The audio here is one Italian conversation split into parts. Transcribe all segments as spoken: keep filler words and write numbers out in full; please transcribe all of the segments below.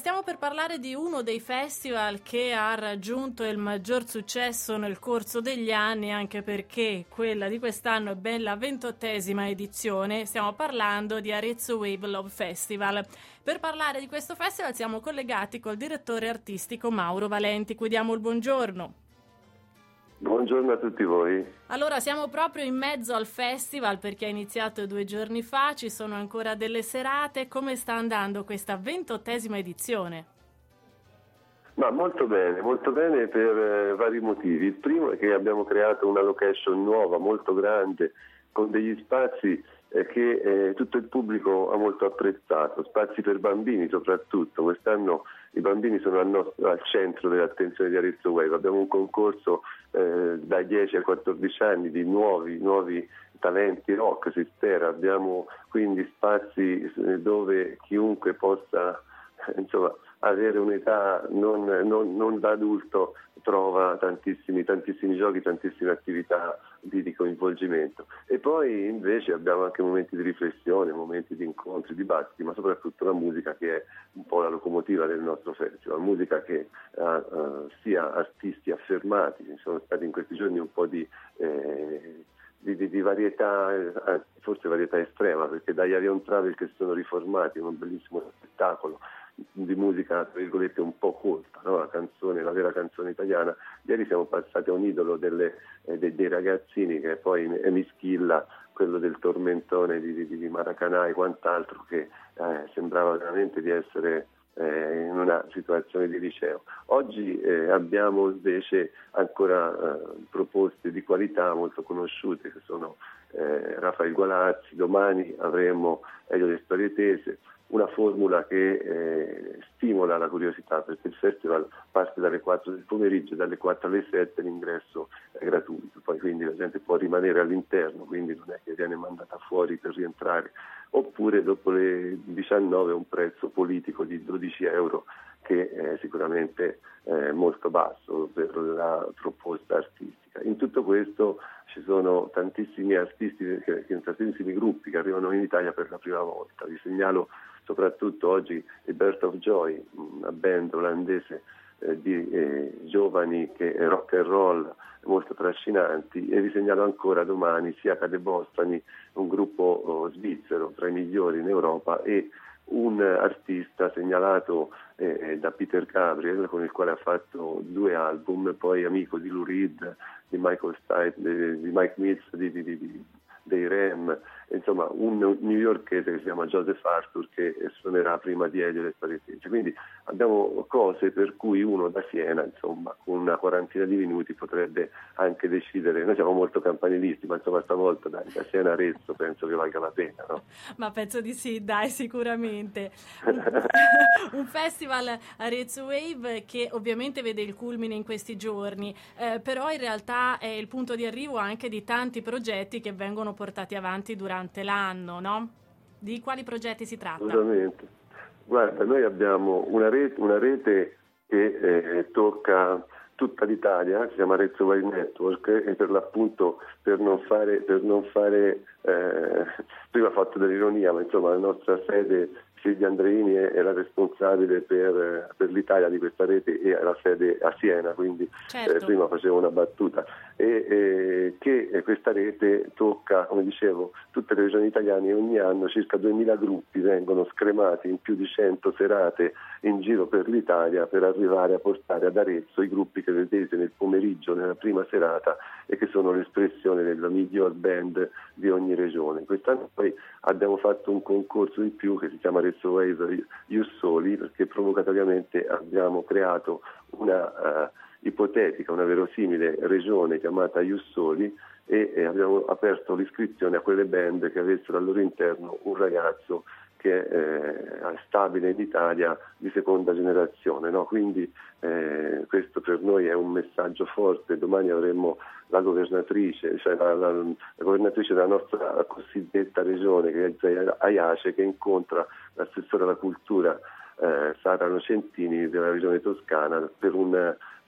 stiamo per parlare di uno dei festival che ha raggiunto il maggior successo nel corso degli anni, anche perché quella di quest'anno è ben la ventottesima edizione. Stiamo parlando di Arezzo Wave Love Festival. Per parlare di questo festival siamo collegati col direttore artistico Mauro Valenti, cui diamo il buongiorno. Buongiorno a tutti voi. Allora, siamo proprio in mezzo al festival perché è iniziato due giorni fa, ci sono ancora delle serate. Come sta andando questa ventottesima edizione? Ma molto bene, molto bene per eh, vari motivi. Il primo è che abbiamo creato una location nuova, molto grande, con degli spazi eh, che eh, tutto il pubblico ha molto apprezzato, spazi per bambini soprattutto. Quest'anno i bambini sono al, nostro, al centro dell'attenzione di Arezzo Wave. Abbiamo un concorso eh, dai dieci ai quattordici anni di nuovi, nuovi talenti rock, si spera. Abbiamo quindi spazi dove chiunque possa insomma, avere un'età non, non, non da adulto trova tantissimi, tantissimi giochi, tantissime attività di, di coinvolgimento. E poi invece abbiamo anche momenti di riflessione, momenti di incontri, dibattiti, ma soprattutto la musica che è un po' la locomotiva del nostro festival, musica che ha uh, sia artisti affermati, ci sono stati in questi giorni un po' di... Eh, Di, di, di varietà, eh, forse varietà estrema, perché dagli Avion Travel che si sono riformati, un bellissimo spettacolo di musica tra virgolette un po' colta, no? La canzone, la vera canzone italiana. Ieri siamo passati a un idolo delle, eh, dei, dei ragazzini che poi è Mischilla, quello del tormentone di, di, di Maracanã e quant'altro, che eh, sembrava veramente di essere Eh, in una situazione di liceo. Oggi eh, abbiamo invece ancora eh, proposte di qualità molto conosciute che sono eh, Rafael Gualazzi, domani avremo Elio Le Storie Tese, una formula che eh, stimola la curiosità, perché il festival parte dalle quattro del pomeriggio e dalle quattro alle sette l'ingresso è gratuito, poi quindi la gente può rimanere all'interno, quindi non è che viene mandata fuori per rientrare, oppure dopo le diciannove un prezzo politico di dodici euro che è sicuramente eh, molto basso per la proposta artistica. In tutto questo ci sono tantissimi artisti, tantissimi gruppi che arrivano in Italia per la prima volta. Vi segnalo soprattutto oggi il Birth of Joy, una band olandese eh, di eh, giovani che è rock and roll molto trascinanti, e vi segnalo ancora domani sia Cade Bostani, un gruppo oh, svizzero tra i migliori in Europa, e un artista segnalato eh, da Peter Gabriel, con il quale ha fatto due album, poi amico di Lou Reed, di Michael Stipe, di, di Mike Mills, di, di, di, di, dei Rem, insomma un newyorkese che si chiama Joseph Arthur, che suonerà prima di Elio Le Storie Tese. Quindi abbiamo cose per cui uno da Siena, insomma, con una quarantina di minuti potrebbe anche decidere. Noi siamo molto campanilisti, ma insomma stavolta dai, da Siena a Arezzo penso che valga la pena, no? Ma penso di sì, dai, sicuramente. Un, un festival Arezzo Wave che ovviamente vede il culmine in questi giorni, eh, però in realtà è il punto di arrivo anche di tanti progetti che vengono portati avanti durante l'anno, no? Di quali progetti si tratta? Assolutamente. Guarda, noi abbiamo una rete, una rete che eh, tocca tutta l'Italia, si chiama Arezzo Wave Network, e per l'appunto per non fare, per non fare eh, prima ho fatto dell'ironia, ma insomma la nostra sede, Silvia Andreini è, è la responsabile per, per l'Italia di questa rete, e ha la sede a Siena, quindi certo. eh, prima facevo una battuta, e eh, che eh, questa rete tocca, come dicevo, tutte le regioni italiane, e ogni anno circa duemila gruppi vengono scremati in più di cento serate in giro per l'Italia per arrivare a portare ad Arezzo i gruppi che vedete nel pomeriggio, nella prima serata, e che sono l'espressione della miglior band di ogni regione. Quest'anno poi abbiamo fatto un concorso in più che si chiama Arezzo Wave Ius Soli, perché provocatoriamente abbiamo creato una uh, ipotetica, una verosimile regione chiamata Ius Soli, e, e abbiamo aperto l'iscrizione a quelle band che avessero al loro interno un ragazzo che eh, è stabile in Italia di seconda generazione, no? Quindi eh, questo per noi è un messaggio forte. Domani avremo la governatrice, cioè la, la, la governatrice della nostra cosiddetta regione, che è Zaia Ayace, che incontra l'assessore alla cultura eh, Sara Nocentini della regione Toscana per un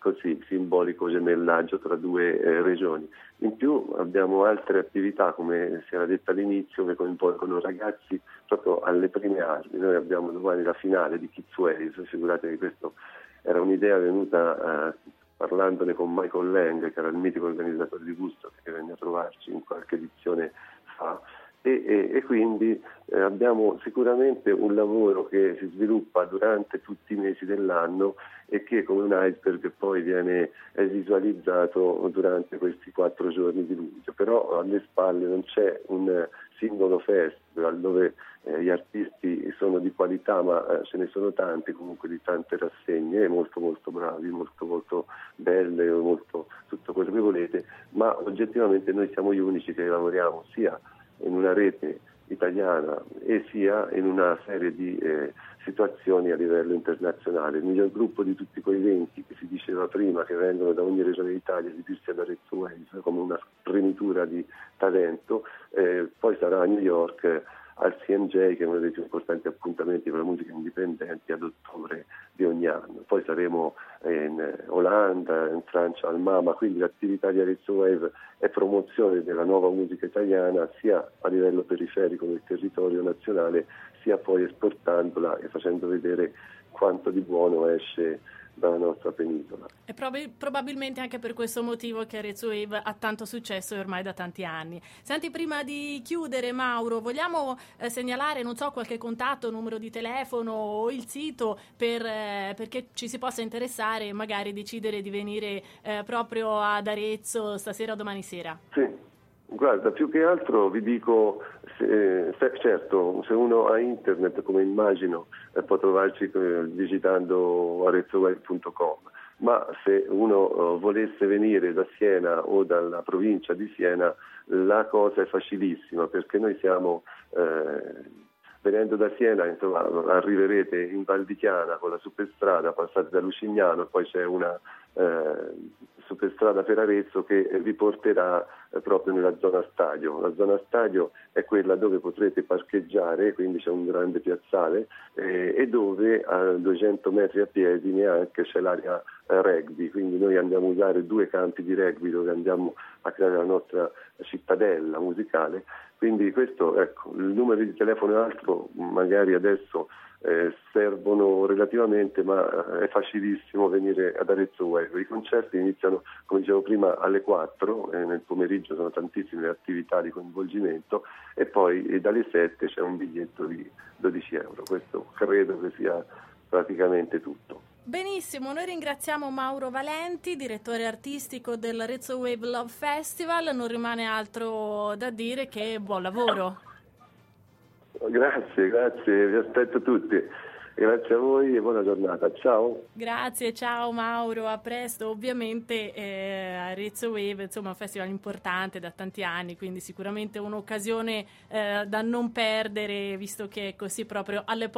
così simbolico gemellaggio tra due eh, regioni. In più abbiamo altre attività, come si era detto all'inizio, che coinvolgono ragazzi proprio alle prime armi. Noi abbiamo domani la finale di Kids Ways, figurate che questo era un'idea venuta eh, parlandone con Michael Lang, che era il mitico organizzatore di Woodstock, che venne a trovarci in qualche edizione fa. E, e, e quindi eh, abbiamo sicuramente un lavoro che si sviluppa durante tutti i mesi dell'anno e che come un iceberg poi viene eh, visualizzato durante questi quattro giorni di luglio. Però alle spalle non c'è un eh, singolo festival dove eh, gli artisti sono di qualità, ma eh, ce ne sono tanti, comunque di tante rassegne, molto molto bravi, molto molto belle, molto tutto quello che volete, ma oggettivamente noi siamo gli unici che lavoriamo sia in una rete italiana e sia in una serie di eh, situazioni a livello internazionale. Il miglior gruppo di tutti quei venti che si diceva prima, che vengono da ogni regione d'Italia, esibirsi ad Arezzo Waves come una spremitura di talento, eh, poi sarà a New York eh, al C M J, che è uno dei più importanti appuntamenti per la musica indipendente, ad ottobre di ogni anno. Poi saremo in Olanda, in Francia al Mama, quindi l'attività di Arezzo Wave è promozione della nuova musica italiana sia a livello periferico del territorio nazionale, sia poi esportandola e facendo vedere quanto di buono esce dalla nostra penisola. È prob- probabilmente anche per questo motivo che Arezzo Wave ha tanto successo ormai da tanti anni. Senti, prima di chiudere, Mauro, vogliamo eh, segnalare, non so, qualche contatto, numero di telefono o il sito per, eh, perché ci si possa interessare e magari decidere di venire eh, proprio ad Arezzo stasera o domani sera? Sì. Guarda, più che altro vi dico, se, se, certo, se uno ha internet, come immagino, eh, può trovarci eh, visitando arezzowave punto com, ma se uno eh, volesse venire da Siena o dalla provincia di Siena, la cosa è facilissima, perché noi siamo... Eh, venendo da Siena, insomma, arriverete in Val di Chiana con la superstrada, passate da Lucignano, poi c'è una eh, superstrada per Arezzo che vi porterà eh, proprio nella zona stadio. La zona stadio è quella dove potrete parcheggiare, quindi c'è un grande piazzale eh, e dove a duecento metri a piedi neanche c'è l'area eh, rugby, quindi noi andiamo a usare due campi di rugby dove andiamo a creare la nostra cittadella musicale. Quindi questo, ecco, il numero di telefono e altro magari adesso eh, servono relativamente, ma è facilissimo venire ad Arezzo Wave. I concerti iniziano, come dicevo prima, alle quattro, e nel pomeriggio sono tantissime le attività di coinvolgimento e poi e dalle sette c'è un biglietto di dodici euro. Questo credo che sia praticamente tutto. Benissimo, noi ringraziamo Mauro Valenti, direttore artistico dell'Arezzo Wave Love Festival. Non rimane altro da dire che buon lavoro. Grazie, grazie, vi aspetto tutti. Grazie a voi e buona giornata. Ciao. Grazie, ciao Mauro, a presto. Ovviamente eh, Arezzo Wave, insomma, è un festival importante da tanti anni, quindi sicuramente un'occasione eh, da non perdere, visto che è così proprio alle